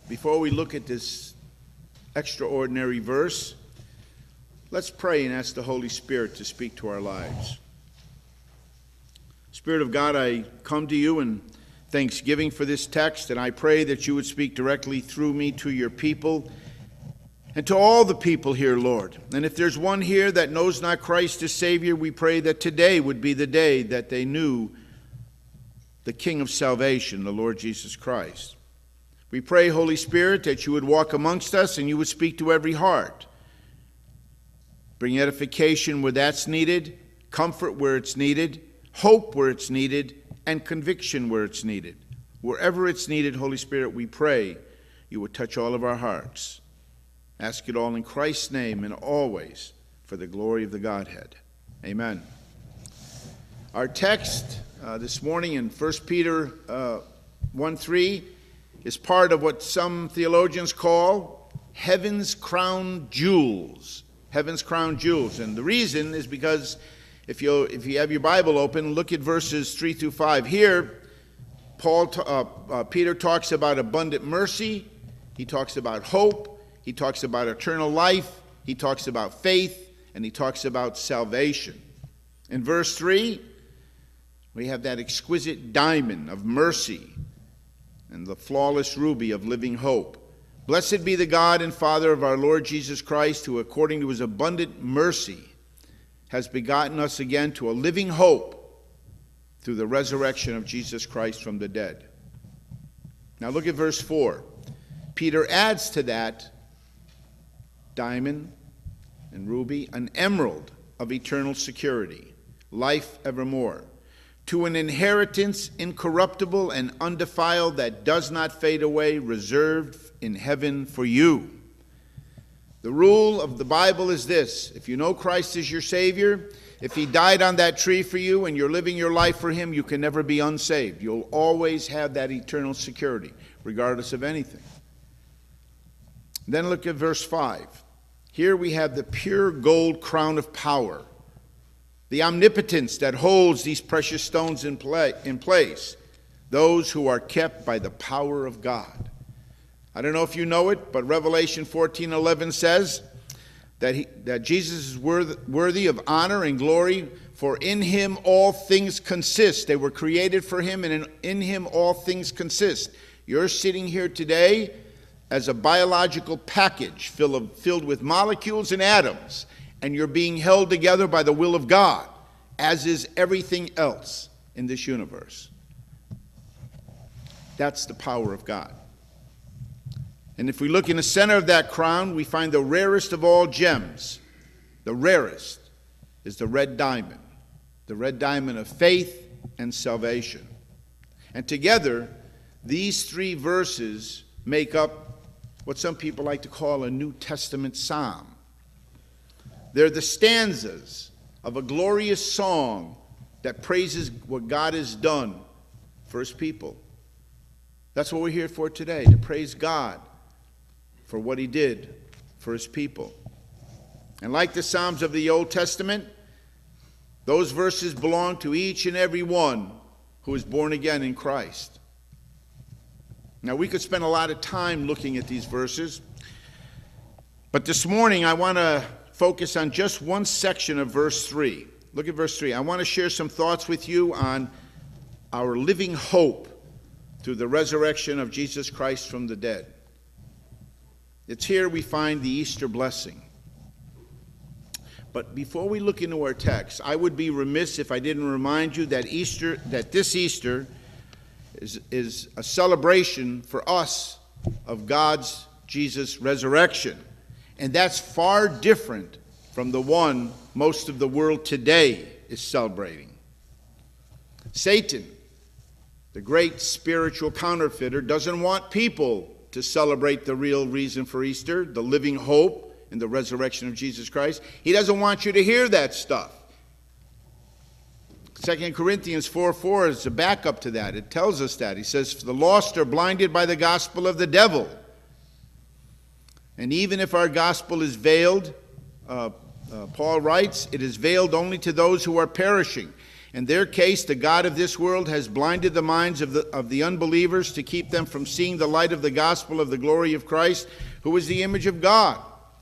Before we look at this extraordinary verse, let's pray and ask the Holy Spirit to speak to our lives. Spirit of God, I come to you in thanksgiving for this text, and I pray that you would speak directly through me to your people and to all the people here, Lord. And if there's one here that knows not Christ as Savior, we pray that today would be the day that they knew the King of salvation, the Lord Jesus Christ. We pray, Holy Spirit, that you would walk amongst us and you would speak to every heart. Bring edification where that's needed, comfort where it's needed, hope where it's needed, and conviction where it's needed. Wherever it's needed, Holy Spirit, we pray you would touch all of our hearts. Ask it all in Christ's name and always for the glory of the Godhead. Amen. Our text this morning in 1 Peter 1:3 is part of what some theologians call heaven's crown jewels. Heaven's crown jewels. And the reason is because if you have your Bible open, look at verses 3 through 5. Here, Peter talks about abundant mercy. He talks about hope. He talks about eternal life. He talks about faith. And he talks about salvation. In verse 3, we have that exquisite diamond of mercy and the flawless ruby of living hope. Blessed be the God and Father of our Lord Jesus Christ, who according to his abundant mercy has begotten us again to a living hope through the resurrection of Jesus Christ from the dead. Now look at verse 4. Peter adds to that diamond and ruby an emerald of eternal security, life evermore, to an inheritance incorruptible and undefiled that does not fade away, reserved in heaven for you. The rule of the Bible is this: if you know Christ as your Savior, if he died on that tree for you and you're living your life for him, you can never be unsaved. You'll always have that eternal security, regardless of anything. Then look at verse 5. Here we have the pure gold crown of power, the omnipotence that holds these precious stones in place, those who are kept by the power of God. I don't know if you know it, but Revelation 14:11 says that Jesus is worthy of honor and glory, for in him all things consist. They were created for him, and in him all things consist. You're sitting here today as a biological package filled with molecules and atoms, and you're being held together by the will of God, as is everything else in this universe. That's the power of God. And if we look in the center of that crown, we find the rarest of all gems. The rarest is the red diamond of faith and salvation. And together, these three verses make up what some people like to call a New Testament psalm. They're the stanzas of a glorious song that praises what God has done for his people. That's what we're here for today, to praise God for what he did for his people. And like the Psalms of the Old Testament, those verses belong to each and every one who is born again in Christ. Now, we could spend a lot of time looking at these verses, but this morning I want to focus on just one section of verse 3. Look at verse 3. I want to share some thoughts with you on our living hope through the resurrection of Jesus Christ from the dead. It's here we find the Easter blessing. But before we look into our text, I would be remiss if I didn't remind you that this Easter is a celebration for us of God's Jesus resurrection. And that's far different from the one most of the world today is celebrating. Satan, the great spiritual counterfeiter, doesn't want people to celebrate the real reason for Easter, the living hope in the resurrection of Jesus Christ. He doesn't want you to hear that stuff. 2 Corinthians 4:4 is a backup to that. It tells us that. He says, "For the lost are blinded by the gospel of the devil. And even if our gospel is veiled," Paul writes, "it is veiled only to those who are perishing. In their case, the God of this world has blinded the minds of the unbelievers to keep them from seeing the light of the gospel of the glory of Christ, who is the image of God.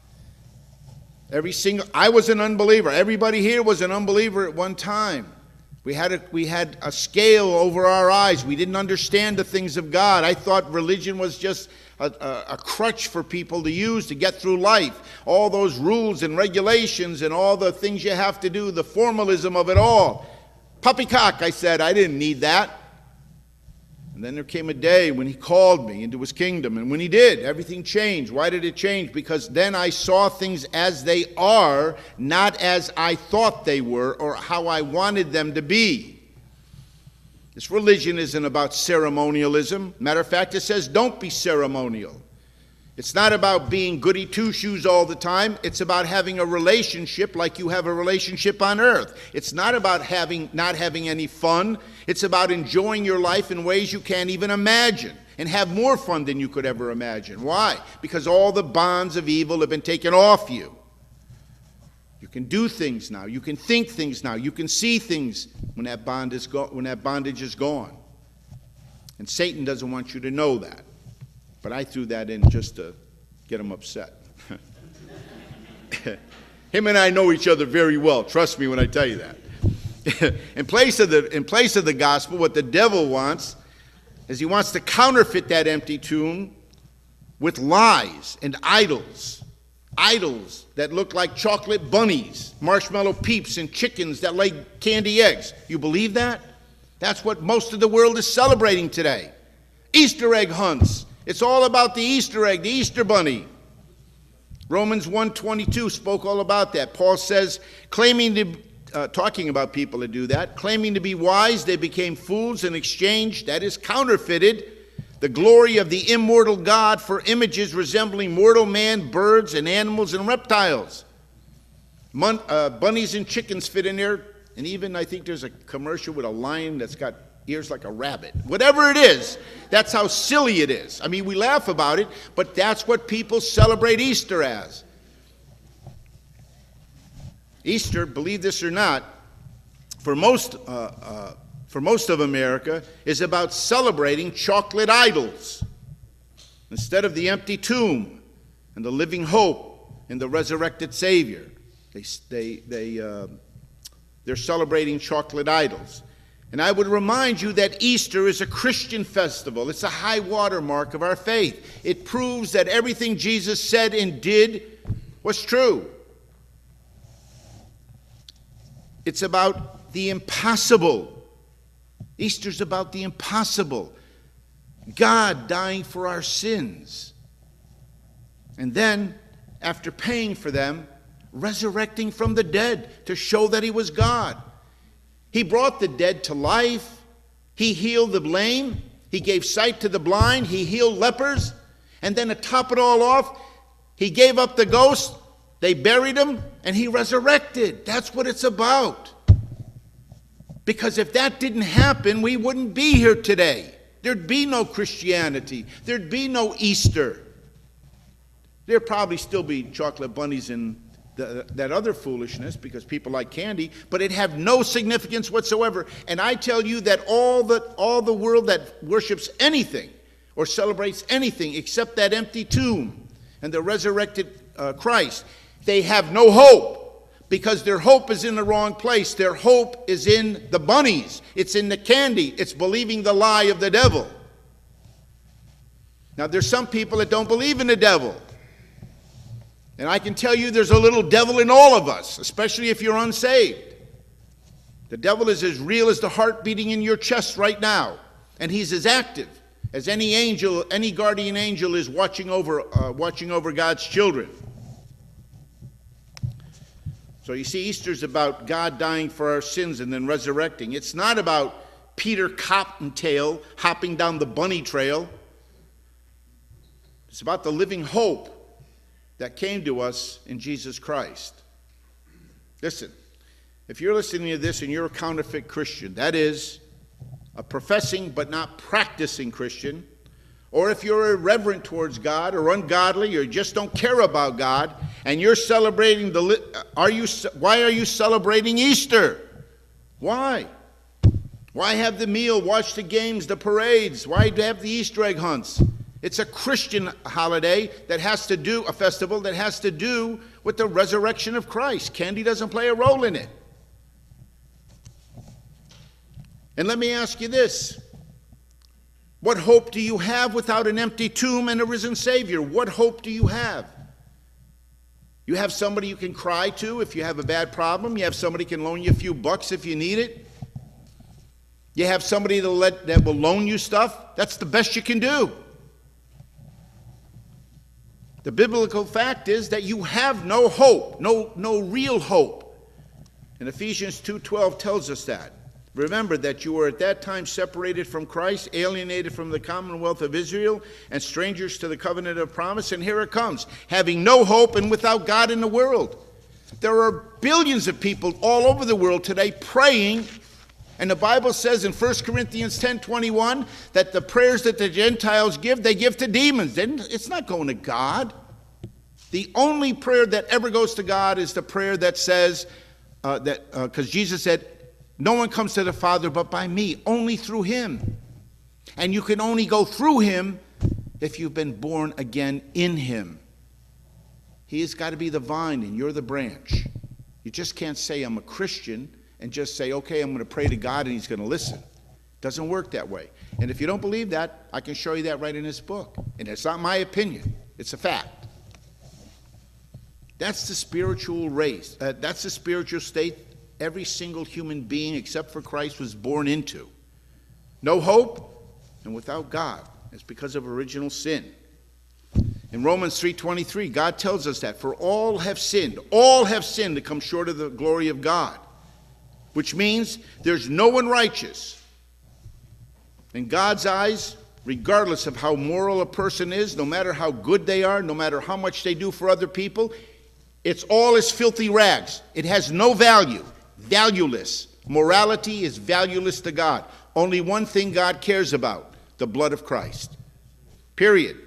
I was an unbeliever. Everybody here was an unbeliever at one time. We had a scale over our eyes. We didn't understand the things of God. I thought religion was just a crutch for people to use to get through life. All those rules and regulations and all the things you have to do, the formalism of it all. Poppycock, I said. I didn't need that. And then there came a day when he called me into his kingdom. And when he did, everything changed. Why did it change? Because then I saw things as they are, not as I thought they were or how I wanted them to be. This religion isn't about ceremonialism. Matter of fact, it says don't be ceremonial. It's not about being goody two-shoes all the time. It's about having a relationship like you have a relationship on earth. It's not about not having any fun. It's about enjoying your life in ways you can't even imagine and have more fun than you could ever imagine. Why? Because all the bonds of evil have been taken off you. You can do things now. You can think things now. You can see things when that bondage is gone. And Satan doesn't want you to know that. But I threw that in just to get him upset. Him and I know each other very well. Trust me when I tell you that. In place of the gospel, what the devil wants is he wants to counterfeit that empty tomb with lies and idols. Idols that look like chocolate bunnies, marshmallow peeps, and chickens that lay candy eggs. You believe that? That's what most of the world is celebrating today. Easter egg hunts. It's all about the Easter egg, the Easter bunny. Romans 1:22 spoke all about that. Paul says, talking about people that do that, claiming to be wise, they became fools and exchanged, that is counterfeited, the glory of the immortal God for images resembling mortal man, birds, and animals and reptiles. Bunnies and chickens fit in there, and even I think there's a commercial with a lion that's got ears like a rabbit. Whatever it is, that's how silly it is. I mean, we laugh about it, but that's what people celebrate Easter as. Easter, believe this or not, for most of America, is about celebrating chocolate idols instead of the empty tomb and the living hope in the resurrected Savior. They're celebrating chocolate idols. And I would remind you that Easter is a Christian festival. It's a high water mark of our faith. It proves that everything Jesus said and did was true. It's about the impossible. Easter's about the impossible. God dying for our sins. And then, after paying for them, resurrecting from the dead to show that he was God. He brought the dead to life. He healed the lame. He gave sight to the blind. He healed lepers. And then to top it all off, he gave up the ghost. They buried him, and he resurrected. That's what it's about. Because if that didn't happen, we wouldn't be here today. There'd be no Christianity. There'd be no Easter. There'd probably still be chocolate bunnies and that other foolishness because people like candy, but it have no significance whatsoever. And I tell you that all the world that worships anything or celebrates anything except that empty tomb and the resurrected Christ, they have no hope because their hope is in the wrong place. Their hope is in the bunnies. It's in the candy. It's believing the lie of the devil. Now, there's some people that don't believe in the devil. And I can tell you there's a little devil in all of us, especially if you're unsaved. The devil is as real as the heart beating in your chest right now. And he's as active as any angel, any guardian angel is watching over God's children. So you see, Easter's about God dying for our sins and then resurrecting. It's not about Peter Cottontail hopping down the bunny trail. It's about the living hope that came to us in Jesus Christ. Listen, if you're listening to this and you're a counterfeit Christian, that is, a professing but not practicing Christian, or if you're irreverent towards God or ungodly or just don't care about God, and you're celebrating why are you celebrating Easter? Why? Why have the meal, watch the games, the parades? Why have the Easter egg hunts? It's a Christian holiday that has to do, a festival that has to do with the resurrection of Christ. Candy doesn't play a role in it. And let me ask you this. What hope do you have without an empty tomb and a risen Savior? What hope do you have? You have somebody you can cry to if you have a bad problem. You have somebody who can loan you a few bucks if you need it. You have somebody that will loan you stuff. That's the best you can do. The biblical fact is that you have no hope, no real hope. And Ephesians 2:12 tells us that. Remember that you were at that time separated from Christ, alienated from the commonwealth of Israel, and strangers to the covenant of promise. And here it comes, having no hope and without God in the world. There are billions of people all over the world today praying, and the Bible says in 1 Corinthians 10:21 that the prayers that the Gentiles give, they give to demons. It's not going to God. The only prayer that ever goes to God is the prayer that says, because Jesus said, no one comes to the Father but by me, only through him. And you can only go through him if you've been born again in him. He has got to be the vine and you're the branch. You just can't say I'm a Christian and just say, okay, I'm going to pray to God and he's going to listen. It doesn't work that way. And if you don't believe that, I can show you that right in this book. And it's not my opinion. It's a fact. That's the spiritual race. That's the spiritual state every single human being except for Christ was born into. No hope and without God. It's because of original sin. In Romans 3:23, God tells us that for all have sinned to come short of the glory of God, which means there's no one righteous. In God's eyes, regardless of how moral a person is, no matter how good they are, no matter how much they do for other people, it's all as filthy rags. It has no value. Valueless. Morality is valueless to God. Only one thing God cares about, the blood of Christ. Period.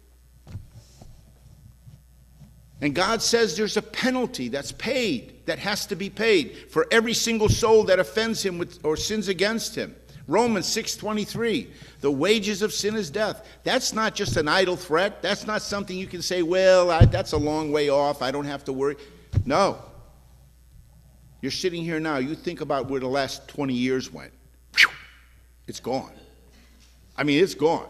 And God says there's a penalty that's paid, that has to be paid for every single soul that offends him or sins against him. Romans 6:23, the wages of sin is death. That's not just an idle threat. That's not something you can say, well, that's a long way off. I don't have to worry. No. You're sitting here now. You think about where the last 20 years went. It's gone. I mean, it's gone.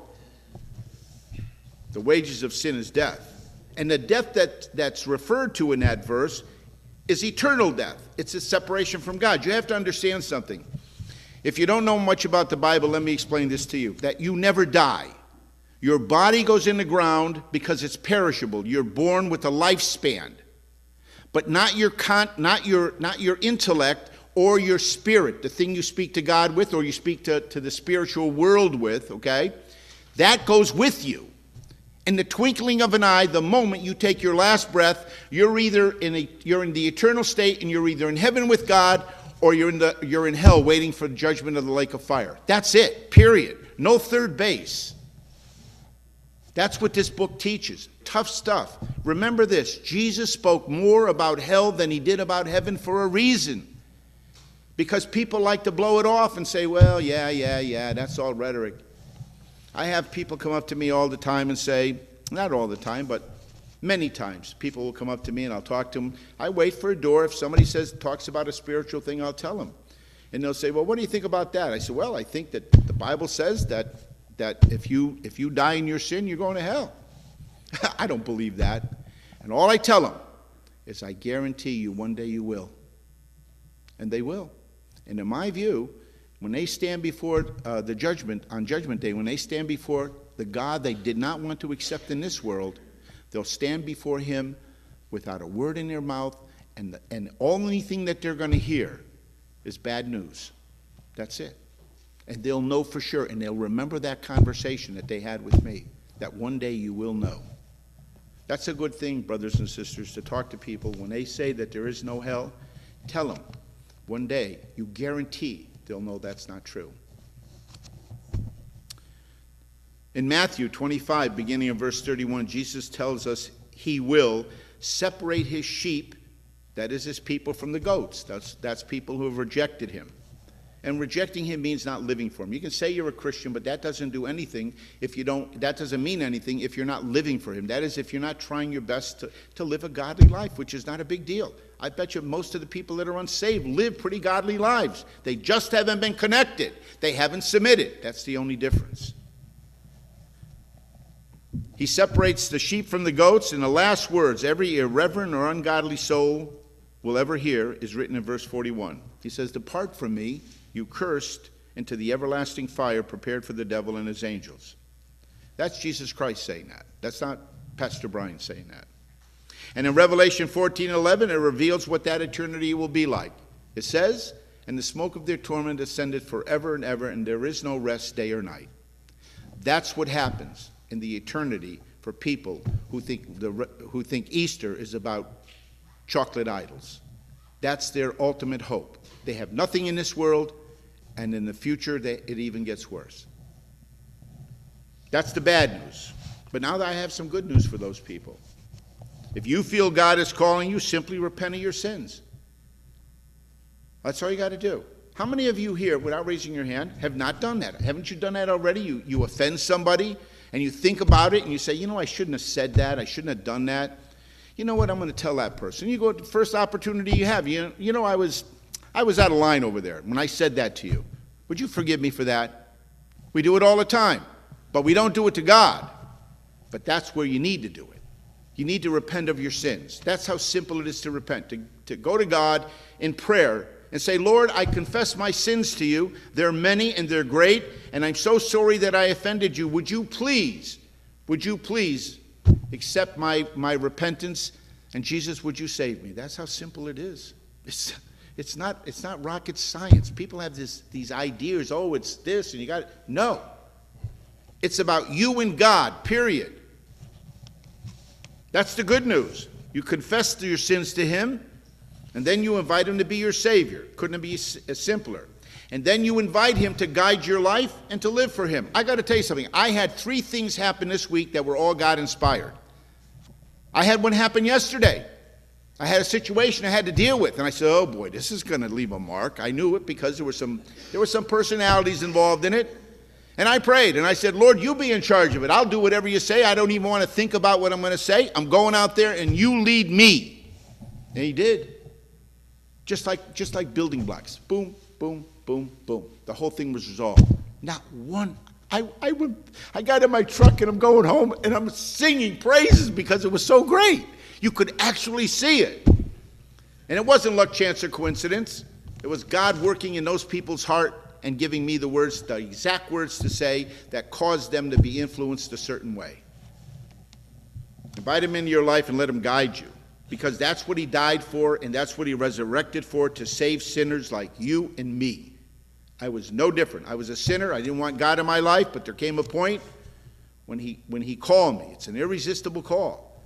The wages of sin is death. And the death that's referred to in that verse is eternal death. It's a separation from God. You have to understand something. If you don't know much about the Bible, let me explain this to you. That you never die. Your body goes in the ground because it's perishable. You're born with a lifespan. But not your intellect or your spirit, the thing you speak to God with or you speak to the spiritual world with, okay? That goes with you. In the twinkling of an eye, the moment you take your last breath, you're in the eternal state and you're either in heaven with God or you're in hell waiting for the judgment of the lake of fire. That's it, period. No third base. That's what this book teaches. Tough stuff. Remember this, Jesus spoke more about hell than he did about heaven for a reason. Because people like to blow it off and say, well, yeah, that's all rhetoric. I have people come up to me all the time and say, not all the time, but many times, people will come up to me and I'll talk to them. I wait for a door. If somebody talks about a spiritual thing, I'll tell them. And they'll say, well, what do you think about that? I say, well, I think that the Bible says that if you die in your sin, you're going to hell. I don't believe that. And all I tell them is I guarantee you one day you will. And they will. And in my view, when they stand before on Judgment Day, when they stand before the God they did not want to accept in this world, they'll stand before him without a word in their mouth, and the only thing that they're going to hear is bad news. That's it. And they'll know for sure, and they'll remember that conversation that they had with me, that one day you will know. That's a good thing, brothers and sisters, to talk to people. When they say that there is no hell, tell them, one day, you guarantee they'll know that's not true. In Matthew 25, beginning of verse 31, Jesus tells us he will separate his sheep, that is his people, from the goats. That's people who have rejected him. And rejecting him means not living for him. You can say you're a Christian, but that doesn't do anything if you don't, that doesn't mean anything if you're not living for him. That is, if you're not trying your best to live a godly life, which is not a big deal. I bet you most of the people that are unsaved live pretty godly lives. They just haven't been connected. They haven't submitted. That's the only difference. He separates the sheep from the goats, and the last words every irreverent or ungodly soul will ever hear is written in verse 41. He says, "Depart from me, you cursed, into the everlasting fire prepared for the devil and his angels." That's Jesus Christ saying that. That's not Pastor Brian saying that. And in Revelation 14:11, it reveals what that eternity will be like. It says, "And the smoke of their torment ascended forever and ever, and there is no rest day or night." That's what happens in the eternity for people who think Easter is about chocolate idols. That's their ultimate hope. They have nothing in this world, and in the future it even gets worse. That's the bad news. But now that I have some good news for those people. If you feel God is calling you, simply repent of your sins. That's all you got to do. How many of you here, without raising your hand, have not done that? Haven't you done that already? You offend somebody, and you think about it, and you say, you know, I shouldn't have said that. I shouldn't have done that. You know what? I'm going to tell that person. You go at the first opportunity you have. You know, I was out of line over there when I said that to you. Would you forgive me for that? We do it all the time, but we don't do it to God. But that's where you need to do it. You need to repent of your sins. That's how simple it is to repent, to go to God in prayer and say, Lord, I confess my sins to you. They're many and they're great, and I'm so sorry that I offended you. Would you please accept my repentance, and Jesus, would you save me? That's how simple it is. It's not rocket science. People have these ideas, oh, it's this, and you got it. No. It's about you and God, period. That's the good news. You confess your sins to him, and then you invite him to be your Savior. Couldn't it be simpler? And then you invite him to guide your life and to live for him. I got to tell you something. I had 3 things happen this week that were all God-inspired. I had one happen yesterday. I had a situation I had to deal with, and I said, oh boy, this is going to leave a mark. I knew it because there were some personalities involved in it. And I prayed, and I said, Lord, you be in charge of it. I'll do whatever you say. I don't even want to think about what I'm going to say. I'm going out there, and you lead me. And he did. Just like building blocks. Boom, boom, boom, boom. The whole thing was resolved. Not one. I got in my truck, and I'm going home, and I'm singing praises because it was so great. You could actually see it. And it wasn't luck, chance, or coincidence. It was God working in those people's heart and giving me the words, the exact words to say that caused them to be influenced a certain way. Invite him into your life and let him guide you, because that's what he died for, and that's what he resurrected for, to save sinners like you and me. I was no different. I was a sinner. I didn't want God in my life, but there came a point when he called me. It's an irresistible call.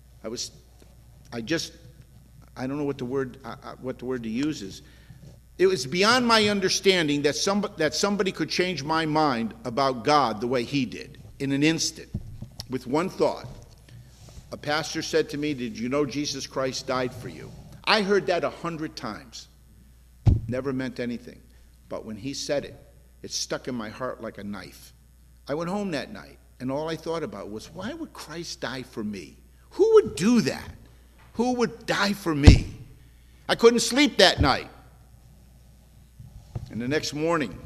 I don't know what the word to use is. It was beyond my understanding that somebody could change my mind about God the way he did in an instant, with one thought. A pastor said to me, did you know Jesus Christ died for you? I heard that 100 times. Never meant anything. But when he said it, it stuck in my heart like a knife. I went home that night, and all I thought about was, why would Christ die for me? Who would do that? Who would die for me? I couldn't sleep that night. And the next morning,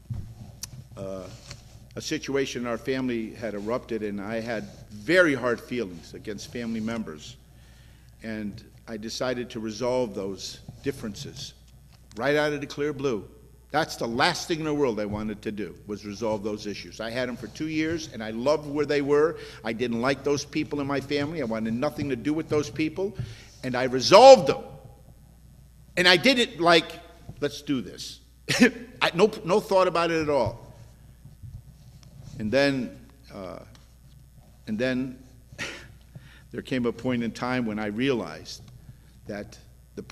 a situation in our family had erupted, and I had very hard feelings against family members. And I decided to resolve those differences right out of the clear blue. That's the last thing in the world I wanted to do, was resolve those issues. I had them for 2 years, and I loved where they were. I didn't like those people in my family. I wanted nothing to do with those people, and I resolved them. And I did it like, let's do this. No thought about it at all. And then there came a point in time when I realized that the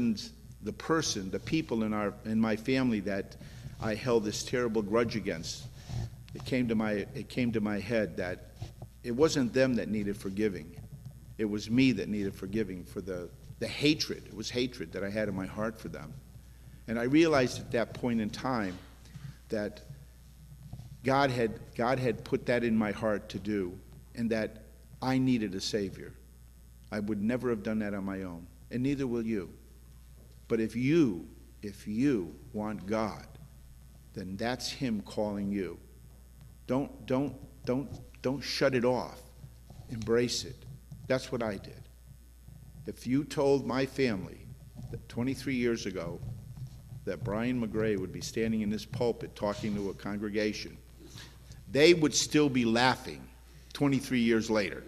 people in my family that I held this terrible grudge against, it came to my head that it wasn't them that needed forgiving. It was me that needed forgiving for the hatred. It was hatred that I had in my heart for them. And I realized at that point in time that God had put that in my heart to do, and that I needed a Savior. I would never have done that on my own, and neither will you. But if you want God, then that's Him calling you. Don't shut it off. Embrace it. That's what I did. If you told my family that 23 years ago that Brian McGray would be standing in this pulpit talking to a congregation, they would still be laughing 23 years later.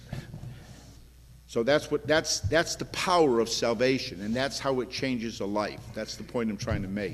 So that's the power of salvation, and that's how it changes a life. That's the point I'm trying to make.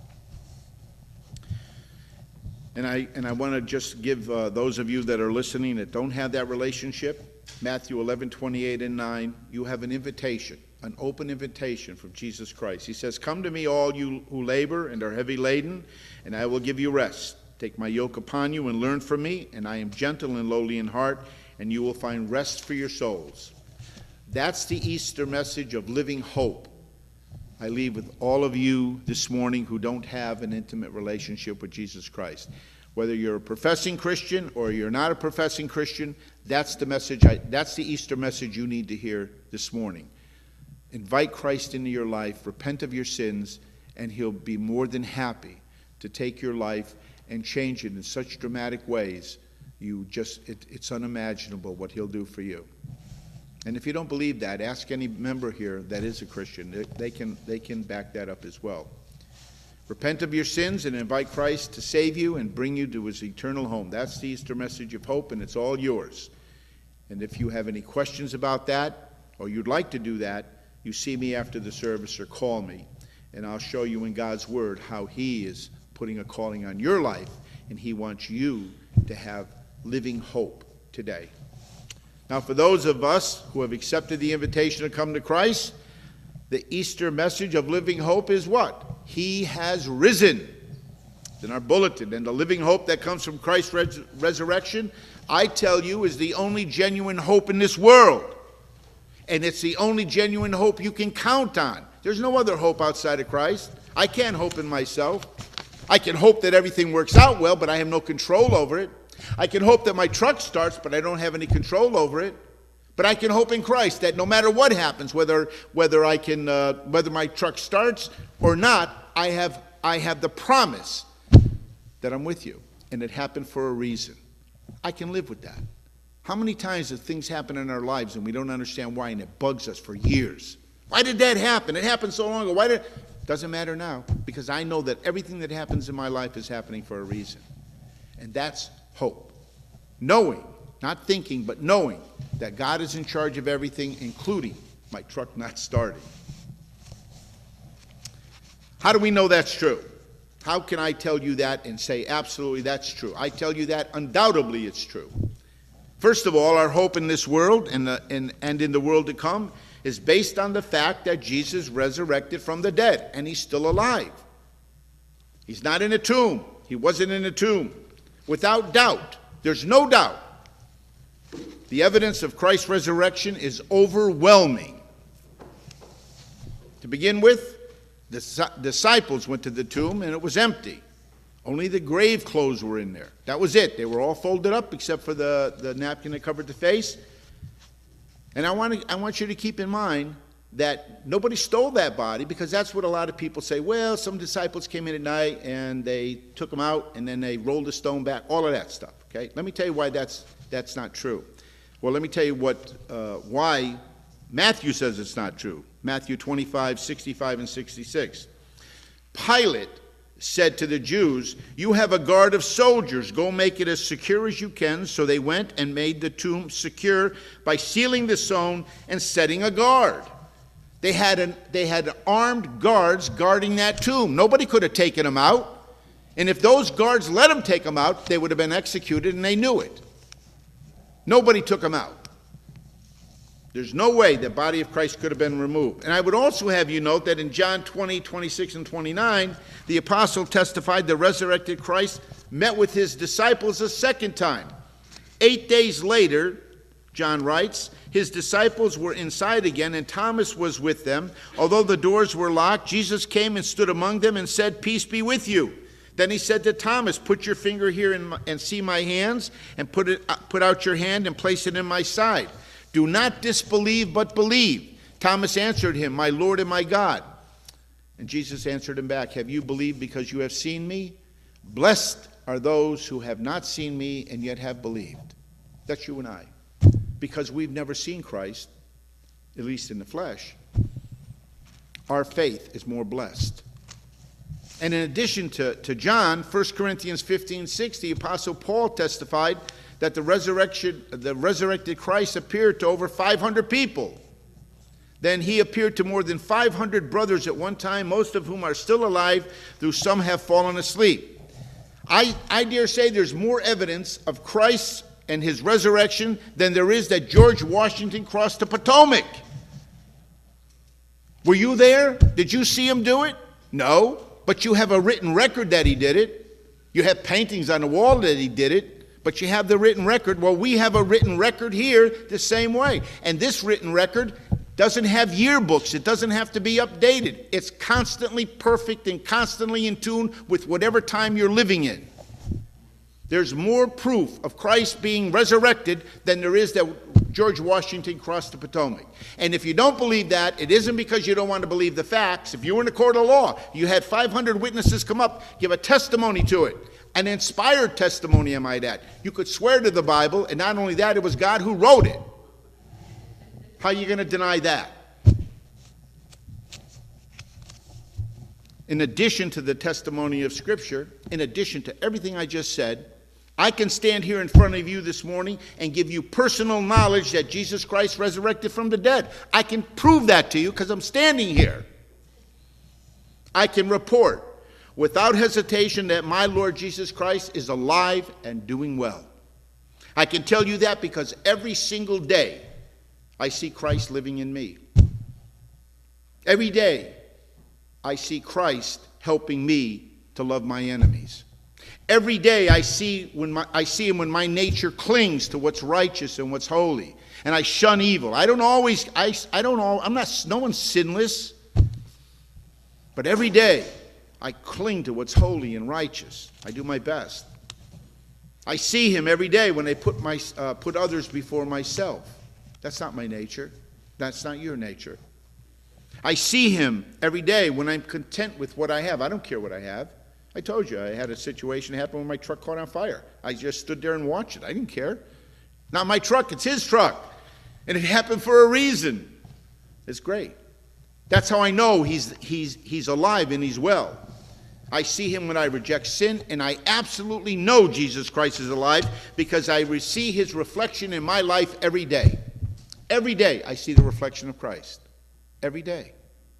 And I want to just give those of you that are listening that don't have that relationship, Matthew 11:28 and 9, you have an invitation, an open invitation from Jesus Christ. He says, "Come to me, all you who labor and are heavy laden, and I will give you rest. Take my yoke upon you and learn from me, and I am gentle and lowly in heart, and you will find rest for your souls." That's the Easter message of living hope. I leave with all of you this morning who don't have an intimate relationship with Jesus Christ. Whether you're a professing Christian or you're not a professing Christian, that's the message. That's the Easter message you need to hear this morning. Invite Christ into your life, repent of your sins, and He'll be more than happy to take your life and change it in such dramatic ways. It's unimaginable what He'll do for you. And if you don't believe that, ask any member here that is a Christian. They can back that up as well. Repent of your sins and invite Christ to save you and bring you to His eternal home. That's the Easter message of hope, and it's all yours. And if you have any questions about that, or you'd like to do that, you see me after the service or call me, and I'll show you in God's Word how He is putting a calling on your life, and He wants you to have living hope today. Now, for those of us who have accepted the invitation to come to Christ, the Easter message of living hope is what? He has risen. It's in our bulletin. And the living hope that comes from Christ's resurrection, I tell you, is the only genuine hope in this world. And it's the only genuine hope you can count on. There's no other hope outside of Christ. I can't hope in myself. I can hope that everything works out well, but I have no control over it. I can hope that my truck starts, but I don't have any control over it. But I can hope in Christ that no matter what happens, whether my truck starts or not, I have the promise that I'm with you, and it happened for a reason. I can live with that. How many times have things happen in our lives and we don't understand why, and it bugs us for years? Why did that happen? It happened so long ago. Doesn't matter now, because I know that everything that happens in my life is happening for a reason. And that's hope. Knowing, not thinking, but knowing that God is in charge of everything, including my truck not starting. How do we know that's true? How can I tell you that and say absolutely that's true? I tell you that undoubtedly it's true. First of all, our hope in this world and in the world to come is based on the fact that Jesus resurrected from the dead, and He's still alive. He's not in a tomb. He wasn't in a tomb. Without doubt, there's no doubt, the evidence of Christ's resurrection is overwhelming. To begin with, the disciples went to the tomb and it was empty. Only the grave clothes were in there. That was it. They were all folded up except for the napkin that covered the face. And I want you to keep in mind that nobody stole that body, because that's what a lot of people say. Well, some disciples came in at night and they took them out and then they rolled the stone back, all of that stuff. Okay, let me tell you why that's not true. Well, let me tell you why Matthew says it's not true. Matthew 25, 65 and 66. Pilate said to the Jews, "You have a guard of soldiers. Go make it as secure as you can." So they went and made the tomb secure by sealing the stone and setting a guard. They had armed guards guarding that tomb. Nobody could have taken them out. And if those guards let them take them out, they would have been executed, and they knew it. Nobody took them out. There's no way the body of Christ could have been removed. And I would also have you note that in John 20, 26, and 29, the apostle testified the resurrected Christ met with his disciples a second time. 8 days later, John writes, his disciples were inside again, and Thomas was with them. Although the doors were locked, Jesus came and stood among them and said, "Peace be with you." Then he said to Thomas, "Put your finger here and see my hands, and put out your hand and place it in my side. Do not disbelieve, but believe." Thomas answered him, "My Lord and my God." And Jesus answered him back, "Have you believed because you have seen me? Blessed are those who have not seen me and yet have believed." That's you and I. Because we've never seen Christ, at least in the flesh, our faith is more blessed. And in addition to John, 1 Corinthians 15:6, the Apostle Paul testified that the resurrected Christ appeared to over 500 people. Then he appeared to more than 500 brothers at one time, most of whom are still alive, though some have fallen asleep. I dare say there's more evidence of Christ and his resurrection than there is that George Washington crossed the Potomac. Were you there? Did you see him do it? No, but you have a written record that he did it. You have paintings on the wall that he did it, but you have the written record. Well, we have a written record here the same way. And this written record doesn't have yearbooks. It doesn't have to be updated. It's constantly perfect and constantly in tune with whatever time you're living in. There's more proof of Christ being resurrected than there is that George Washington crossed the Potomac. And if you don't believe that, it isn't because you don't want to believe the facts. If you were in a court of law, you had 500 witnesses come up, give a testimony to it, an inspired testimony, I might add. You could swear to the Bible, and not only that, it was God who wrote it. How are you going to deny that? In addition to the testimony of Scripture, in addition to everything I just said, I can stand here in front of you this morning and give you personal knowledge that Jesus Christ resurrected from the dead. I can prove that to you because I'm standing here. I can report without hesitation that my Lord Jesus Christ is alive and doing well. I can tell you that because every single day I see Christ living in me. Every day I see Christ helping me to love my enemies. Every day I see him when my nature clings to what's righteous and what's holy, and I shun evil. No one's sinless, but every day I cling to what's holy and righteous. I do my best. I see him every day when I put others before myself. That's not my nature. That's not your nature. I see him every day when I'm content with what I have. I don't care what I have. I told you I had a situation happen when my truck caught on fire. I just stood there and watched it. I didn't care. Not my truck, it's his truck. And it happened for a reason. It's great. That's how I know he's alive and he's well. I see him when I reject sin, and I absolutely know Jesus Christ is alive because I see his reflection in my life every day. Every day I see the reflection of Christ. Every day.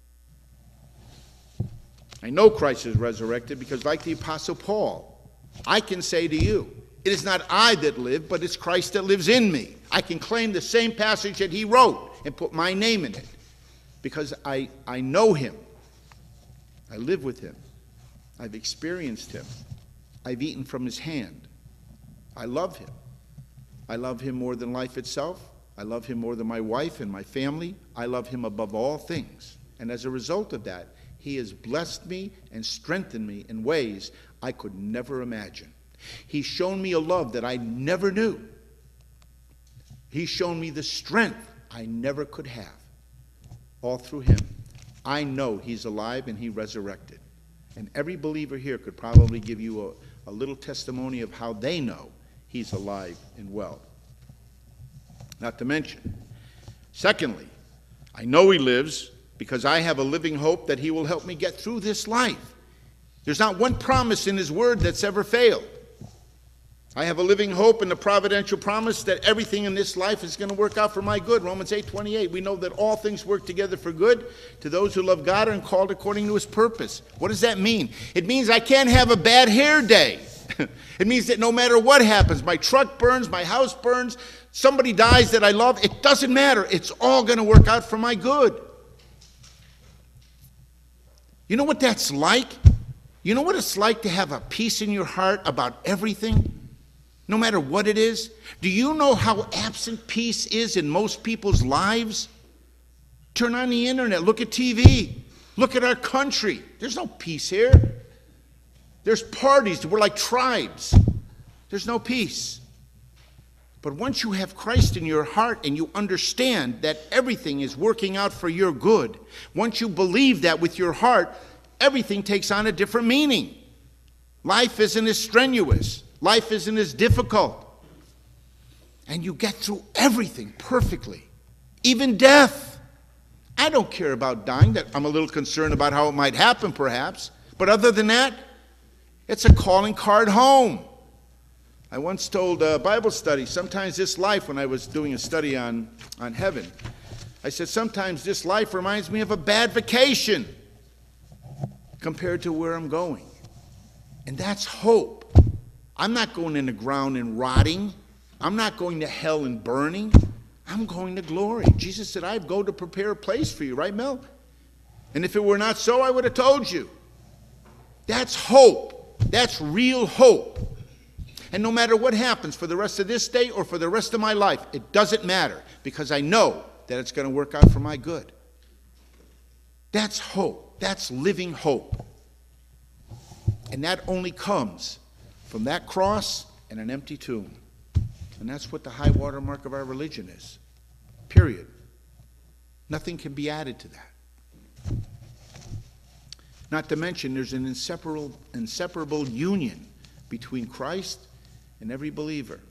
I know Christ is resurrected because, like the Apostle Paul, I can say to you, it is not I that live, but it's Christ that lives in me. I can claim the same passage that he wrote and put my name in it because I know him. I live with him. I've experienced him. I've eaten from his hand. I love him. I love him more than life itself. I love him more than my wife and my family. I love him above all things. And as a result of that, he has blessed me and strengthened me in ways I could never imagine. He's shown me a love that I never knew. He's shown me the strength I never could have. All through him. I know he's alive and he resurrected. And every believer here could probably give you a little testimony of how they know he's alive and well. Not to mention, secondly, I know he lives because I have a living hope that he will help me get through this life. There's not one promise in his word that's ever failed. I have a living hope in the providential promise that everything in this life is going to work out for my good. Romans 8:28, we know that all things work together for good to those who love God and called according to his purpose. What does that mean? It means I can't have a bad hair day. It means that no matter what happens, my truck burns, my house burns, somebody dies that I love, it doesn't matter. It's all going to work out for my good. You know what that's like? You know what it's like to have a peace in your heart about everything? no matter what it is? Do you know how absent peace is in most people's lives? Turn on the internet, look at TV, look at our country. There's no peace here. There's parties, we're like tribes. There's no peace. But once you have Christ in your heart and you understand that everything is working out for your good, once you believe that with your heart, everything takes on a different meaning. Life isn't as strenuous. Life isn't as difficult. And you get through everything perfectly, even death. I don't care about dying. I'm a little concerned about how it might happen, perhaps. But other than that, it's a calling card home. I once told a Bible study, sometimes this life, when I was doing a study on heaven, I said, sometimes this life reminds me of a bad vacation compared to where I'm going. And that's hope. I'm not going in the ground and rotting. I'm not going to hell and burning. I'm going to glory. Jesus said, I go to prepare a place for you, right, Mel? And if it were not so, I would have told you. That's hope. That's real hope. And no matter what happens for the rest of this day or for the rest of my life, it doesn't matter, because I know that it's going to work out for my good. That's hope. That's living hope. And that only comes from that cross and an empty tomb. And that's what the high water mark of our religion is. Period. Nothing can be added to that. Not to mention there's an inseparable union between Christ and every believer.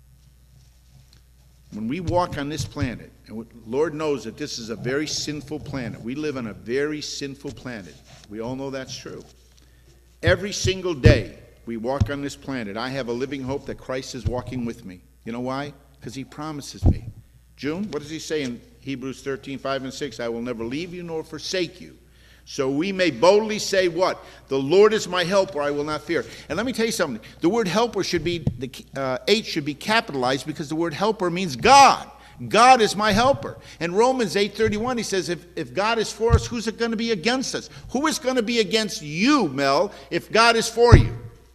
When we walk on this planet, and Lord knows that this is a very sinful planet. We live on a very sinful planet. We all know that's true. Every single day we walk on this planet, I have a living hope that Christ is walking with me. You know why? Because he promises me. June, what does he say in Hebrews 13:5-6? I will never leave you nor forsake you. So we may boldly say what? The Lord is my helper, I will not fear. And let me tell you something. The word helper should be, the H should be capitalized, because the word helper means God. God is my helper. In Romans 8:31, he says, if God is for us, who's going to be against us? Who is going to be against you, Mel, if God is for you?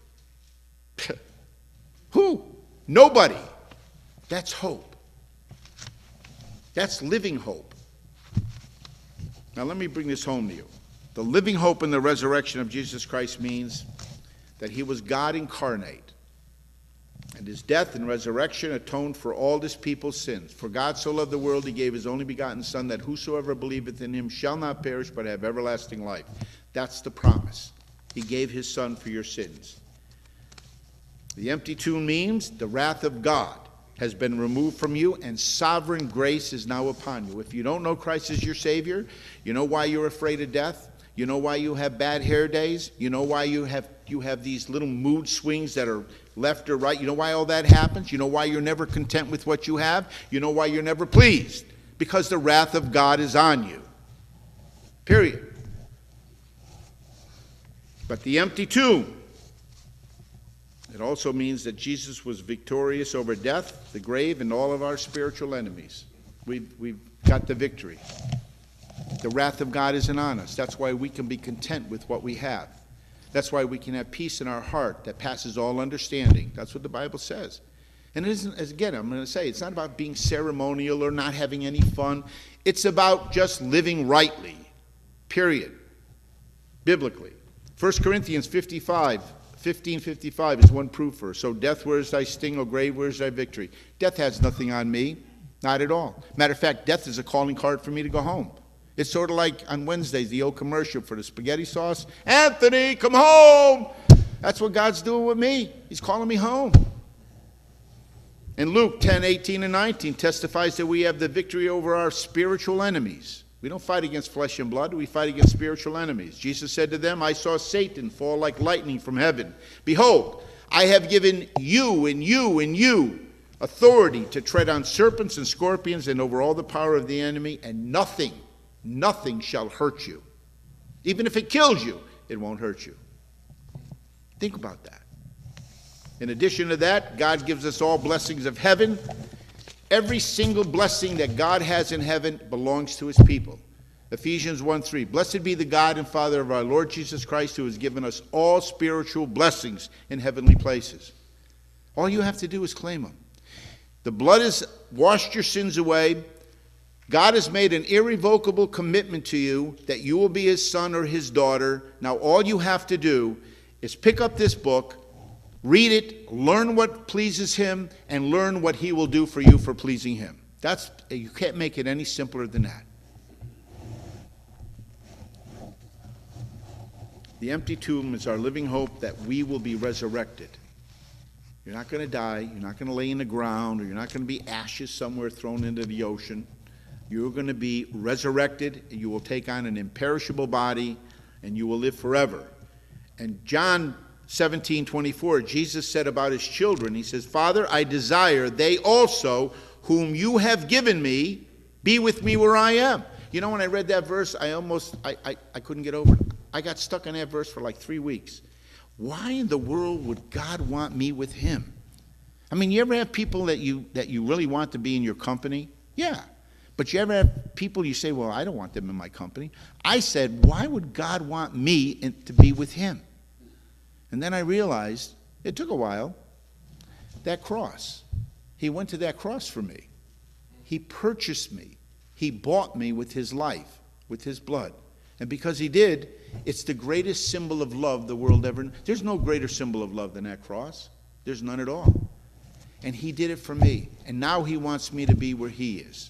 Who? Nobody. That's hope. That's living hope. Now let me bring this home to you. The living hope in the resurrection of Jesus Christ means that he was God incarnate. And his death and resurrection atoned for all his people's sins. For God so loved the world, he gave his only begotten Son, that whosoever believeth in him shall not perish, but have everlasting life. That's the promise. He gave his Son for your sins. The empty tomb means the wrath of God has been removed from you, and sovereign grace is now upon you. If you don't know Christ as your Savior, you know why you're afraid of death? You know why you have bad hair days? You know why you have these little mood swings that are left or right? You know why all that happens? You know why you're never content with what you have? You know why you're never pleased? Because the wrath of God is on you. Period. But the empty tomb, it also means that Jesus was victorious over death, the grave, and all of our spiritual enemies. We've got the victory. The wrath of God isn't on us. That's why we can be content with what we have. That's why we can have peace in our heart that passes all understanding. That's what the Bible says. And it isn't, as again, I'm going to say, it's not about being ceremonial or not having any fun. It's about just living rightly, period, biblically. 1 Corinthians 15:55 is one proof verse. So death, where is thy sting? O grave, where is thy victory? Death has nothing on me, not at all. Matter of fact, death is a calling card for me to go home. It's sort of like on Wednesdays, the old commercial for the spaghetti sauce. Anthony, come home. That's what God's doing with me. He's calling me home. And Luke 10:18-19 testifies that we have the victory over our spiritual enemies. We don't fight against flesh and blood. We fight against spiritual enemies. Jesus said to them, I saw Satan fall like lightning from heaven. Behold, I have given you and you and you authority to tread on serpents and scorpions and over all the power of the enemy, and nothing shall hurt you. Even if it kills you, it won't hurt you. Think about that. In addition to that, God gives us all blessings of heaven. Every single blessing that God has in heaven belongs to his people. Ephesians 1:3, blessed be the God and Father of our Lord Jesus Christ, who has given us all spiritual blessings in heavenly places. All you have to do is claim them. The blood has washed your sins away. God has made an irrevocable commitment to you that you will be his son or his daughter. Now all you have to do is pick up this book, read it, learn what pleases him, and learn what he will do for you for pleasing him. You can't make it any simpler than that. The empty tomb is our living hope that we will be resurrected. You're not going to die. You're not going to lay in the ground, or you're not going to be ashes somewhere thrown into the ocean. You're going to be resurrected. You will take on an imperishable body, and you will live forever. And John 17:24, Jesus said about his children, he says, Father, I desire they also, whom you have given me, be with me where I am. You know, when I read that verse, I couldn't get over it. I got stuck on that verse for like 3 weeks. Why in the world would God want me with him? I mean, you ever have people that you really want to be in your company? Yeah. But you ever have people you say, well, I don't want them in my company. I said, why would God want me to be with him? And then I realized, it took a while, that cross. He went to that cross for me. He purchased me. He bought me with his life, with his blood. And because he did, it's the greatest symbol of love the world ever knew. There's no greater symbol of love than that cross. There's none at all. And he did it for me. And now he wants me to be where he is.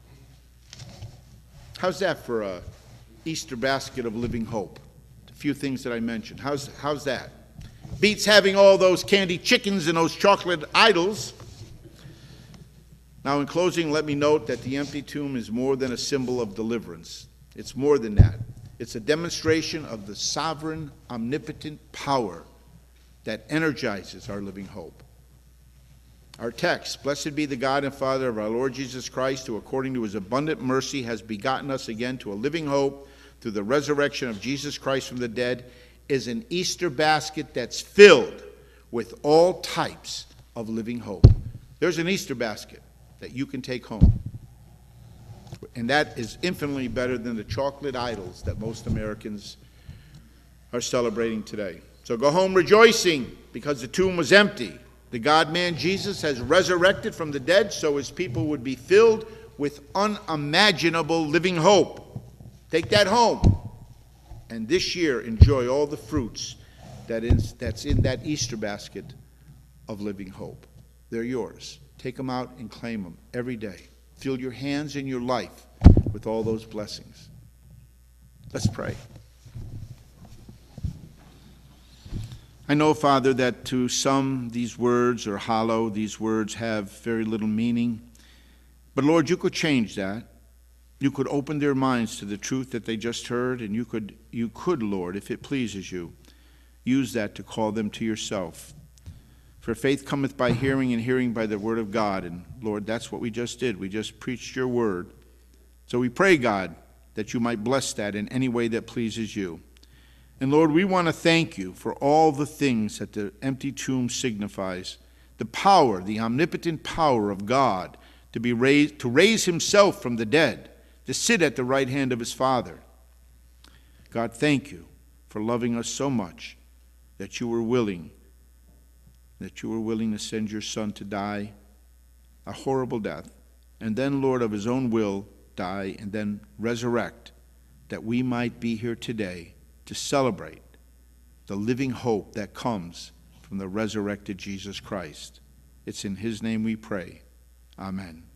How's that for a Easter basket of living hope? A few things that I mentioned. How's that? Beats having all those candy chickens and those chocolate idols. Now in closing, let me note that the empty tomb is more than a symbol of deliverance. It's more than that. It's a demonstration of the sovereign, omnipotent power that energizes our living hope. Our text, blessed be the God and Father of our Lord Jesus Christ, who according to his abundant mercy has begotten us again to a living hope through the resurrection of Jesus Christ from the dead, is an Easter basket that's filled with all types of living hope. There's an Easter basket that you can take home. And that is infinitely better than the chocolate idols that most Americans are celebrating today. So go home rejoicing because the tomb was empty. The God-man Jesus has resurrected from the dead so his people would be filled with unimaginable living hope. Take that home. And this year enjoy all the fruits that's in that Easter basket of living hope. They're yours. Take them out and claim them every day. Fill your hands and your life with all those blessings. Let's pray. I know, Father, that to some these words are hollow, these words have very little meaning. But Lord, you could change that. You could open their minds to the truth that they just heard, and you could, Lord, if it pleases you, use that to call them to yourself. For faith cometh by hearing, and hearing by the word of God. And Lord, that's what we just did. We just preached your word. So we pray, God, that you might bless that in any way that pleases you. And Lord, we want to thank you for all the things that the empty tomb signifies. The power, the omnipotent power of God to raise himself from the dead, to sit at the right hand of his Father. God, thank you for loving us so much that you were willing to send your Son to die a horrible death, and then, Lord, of his own will, die and then resurrect, that we might be here today to celebrate the living hope that comes from the resurrected Jesus Christ. It's in his name we pray. Amen.